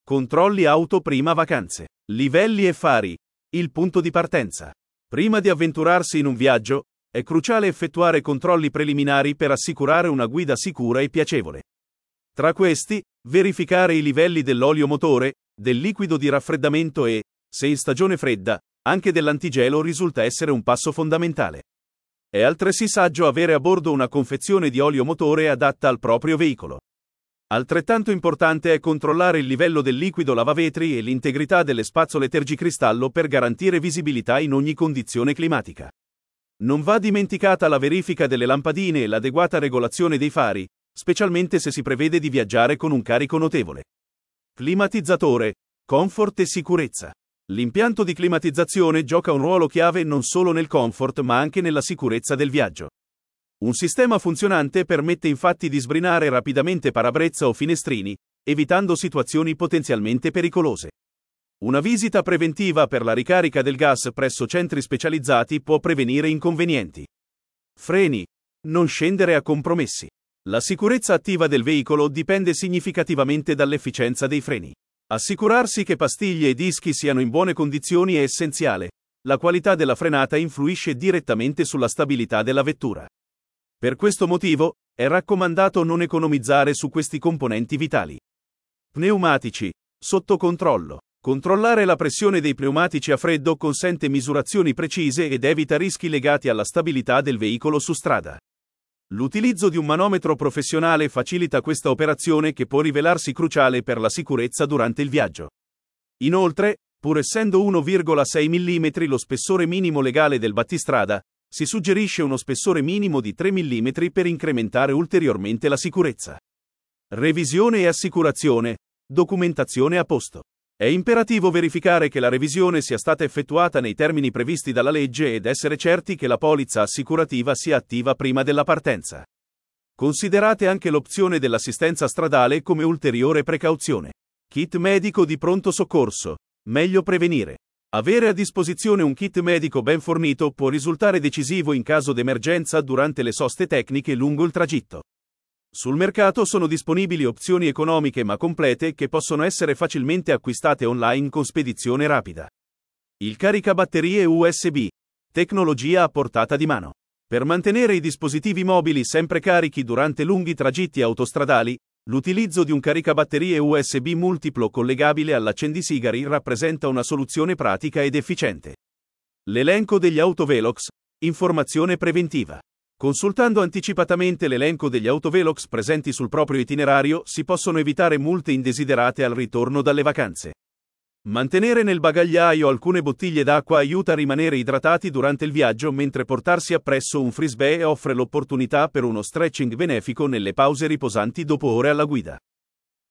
Controlli auto prima vacanze. Livelli e fari. Il punto di partenza. Prima di avventurarsi in un viaggio, è cruciale effettuare controlli preliminari per assicurare una guida sicura e piacevole. Tra questi, verificare i livelli dell'olio motore, del liquido di raffreddamento e, se in stagione fredda, anche dell'antigelo risulta essere un passo fondamentale. È altresì saggio avere a bordo una confezione di olio motore adatta al proprio veicolo. Altrettanto importante è controllare il livello del liquido lavavetri e l'integrità delle spazzole tergicristallo per garantire visibilità in ogni condizione climatica. Non va dimenticata la verifica delle lampadine e l'adeguata regolazione dei fari, specialmente se si prevede di viaggiare con un carico notevole. Climatizzatore, comfort e sicurezza. L'impianto di climatizzazione gioca un ruolo chiave non solo nel comfort ma anche nella sicurezza del viaggio. Un sistema funzionante permette infatti di sbrinare rapidamente parabrezza o finestrini, evitando situazioni potenzialmente pericolose. Una visita preventiva per la ricarica del gas presso centri specializzati può prevenire inconvenienti. Freni. Non scendere a compromessi. La sicurezza attiva del veicolo dipende significativamente dall'efficienza dei freni. Assicurarsi che pastiglie e dischi siano in buone condizioni è essenziale. La qualità della frenata influisce direttamente sulla stabilità della vettura. Per questo motivo, è raccomandato non economizzare su questi componenti vitali. Pneumatici. Sotto controllo. Controllare la pressione dei pneumatici a freddo consente misurazioni precise ed evita rischi legati alla stabilità del veicolo su strada. L'utilizzo di un manometro professionale facilita questa operazione che può rivelarsi cruciale per la sicurezza durante il viaggio. Inoltre, pur essendo 1,6 mm lo spessore minimo legale del battistrada, si suggerisce uno spessore minimo di 3 mm per incrementare ulteriormente la sicurezza. Revisione e assicurazione. Documentazione a posto. È imperativo verificare che la revisione sia stata effettuata nei termini previsti dalla legge ed essere certi che la polizza assicurativa sia attiva prima della partenza. Considerate anche l'opzione dell'assistenza stradale come ulteriore precauzione. Kit medico di pronto soccorso. Meglio prevenire. Avere a disposizione un kit medico ben fornito può risultare decisivo in caso d'emergenza durante le soste tecniche lungo il tragitto. Sul mercato sono disponibili opzioni economiche ma complete che possono essere facilmente acquistate online con spedizione rapida. Il caricabatterie USB. Tecnologia a portata di mano. Per mantenere i dispositivi mobili sempre carichi durante lunghi tragitti autostradali, l'utilizzo di un caricabatterie USB multiplo collegabile all'accendisigari rappresenta una soluzione pratica ed efficiente. L'elenco degli autovelox. Informazione preventiva. Consultando anticipatamente l'elenco degli autovelox presenti sul proprio itinerario, si possono evitare multe indesiderate al ritorno dalle vacanze. Mantenere nel bagagliaio alcune bottiglie d'acqua aiuta a rimanere idratati durante il viaggio, mentre portarsi appresso un frisbee offre l'opportunità per uno stretching benefico nelle pause riposanti dopo ore alla guida.